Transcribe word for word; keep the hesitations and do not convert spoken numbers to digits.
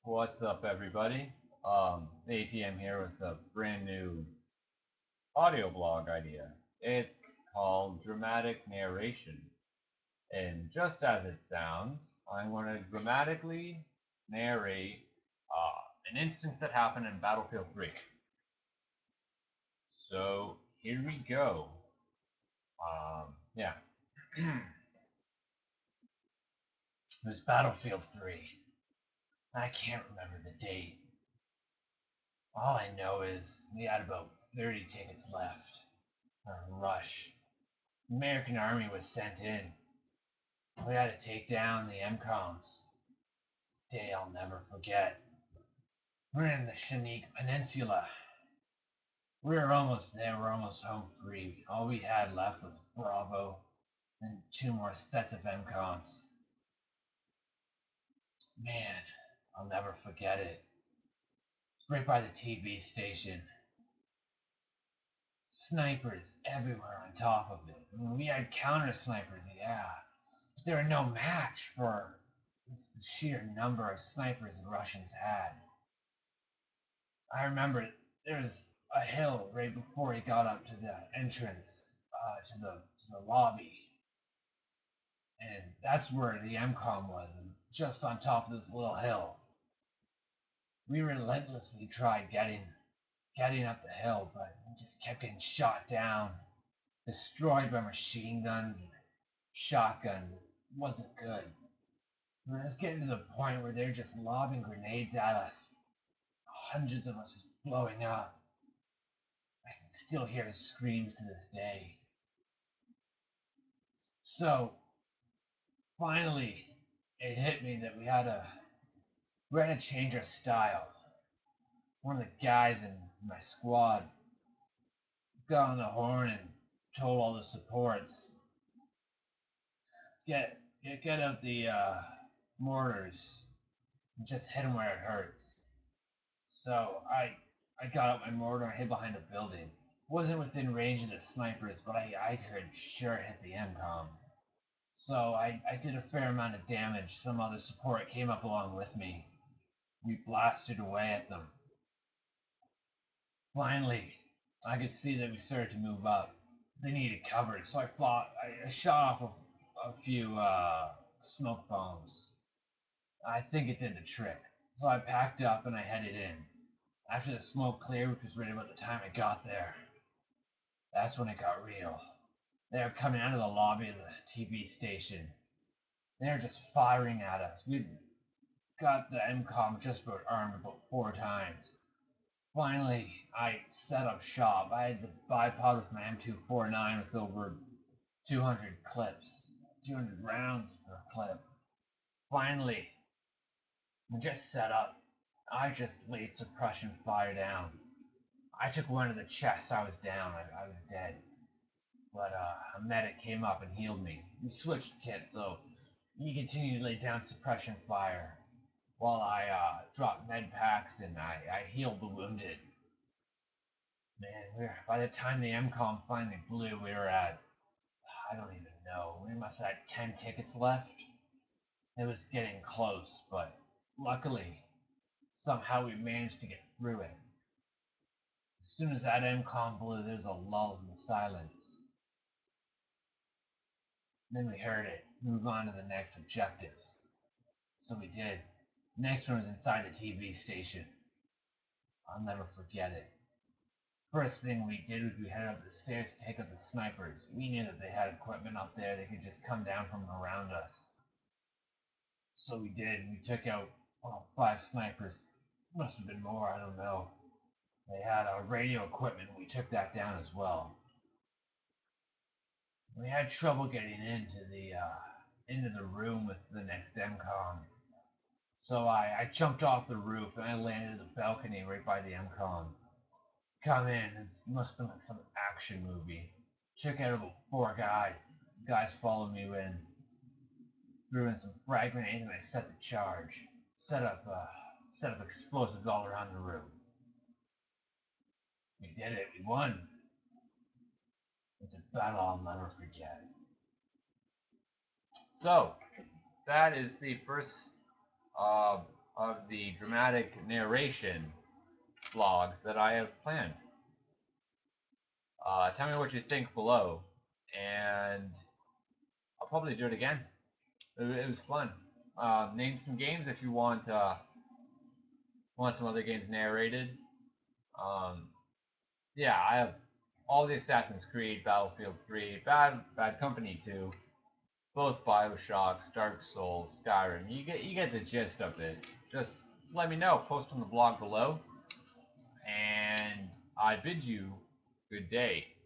What's up, everybody? Um, A T M here with a brand new audio blog idea. It's called Dramatic Narration. And just as it sounds, I'm going to dramatically narrate uh, an instance that happened in Battlefield three. So here we go. Um, yeah. It was Battlefield three. I can't remember the date. All I know is we had about thirty tickets left. A rush. The American army was sent in. We had to take down the M COMs. Day I'll never forget. We're in the Chinook Peninsula. We were almost there. We're almost home free. All we had left was Bravo and two more sets of M COMs. Man, I'll never forget it. It's right by the T V station. Snipers everywhere on top of it. I mean, we had counter snipers, yeah. But they were no match for the sheer number of snipers the Russians had. I remember there was a hill right before he got up to the entrance uh, to the to the lobby, and that's where the M COM was, just on top of this little hill. We relentlessly tried getting getting up the hill, but we just kept getting shot down, destroyed by machine guns and shotguns. It wasn't good. We were just getting to the point where they're just lobbing grenades at us. Hundreds of us just blowing up. I can still hear the screams to this day. So finally, it hit me that we had to we had to change our style. One of the guys in my squad got on the horn and told all the supports, get get get out the uh, mortars and just hit them where it hurts. So I I got out my mortar and hid behind a building. Wasn't within range of the snipers, but I I could sure hit the M COM. So I, I did a fair amount of damage. Some other support came up along with me. We blasted away at them. Finally, I could see that we started to move up. They needed cover, so I fought. I, I shot off a, a few uh, smoke bombs. I think it did the trick. So I packed up and I headed in. After the smoke cleared, which was right about the time I got there, that's when it got real. They were coming out of the lobby of the T V station. They were just firing at us. We got the M COM just about armed about four times. Finally, I set up shop. I had the bipod with my M two forty-nine with over two hundred clips, two hundred rounds per clip. Finally, I just set up. I just laid suppression fire down. I took one to the chest. I was down. I, I was dead. But uh, a medic came up and healed me. We switched kits, so he continued to lay down suppression fire while I uh, dropped med packs and I, I healed the wounded. Man, we're, by the time the M COM finally blew, we were at, I don't even know, we must have had ten tickets left. It was getting close, but luckily, somehow we managed to get through it. As soon as that M COM blew, there was a lull in the silence. Then we heard it move on to the next objectives. So we did. Next one was inside the T V station. I'll never forget it. First thing we did was we headed up the stairs to take out the snipers. We knew that they had equipment up there, they could just come down from around us. So we did. We took out well, five snipers. Must have been more, I don't know. They had our radio equipment, we took that down as well. We had trouble getting into the uh, into the room with the next M COM. So I, I jumped off the roof and I landed at the balcony right by the M COM. Come in, it must have been like some action movie. Took out about four guys. Guys followed me in, threw in some frag grenades, and I set the charge. Set up, uh, set up explosives all around the room. We did it. We won. It's a battle I'll never forget. So that is the first uh, of the dramatic narration vlogs that I have planned. Uh, tell me what you think below, and I'll probably do it again. It, it was fun. Uh, name some games if you want uh, want some other games narrated. Um, yeah, I have all the Assassin's Creed, Battlefield three, Bad Bad Company two, both BioShocks, Dark Souls, Skyrim. You get you get the gist of it. Just let me know. Post on the blog below, and I bid you good day.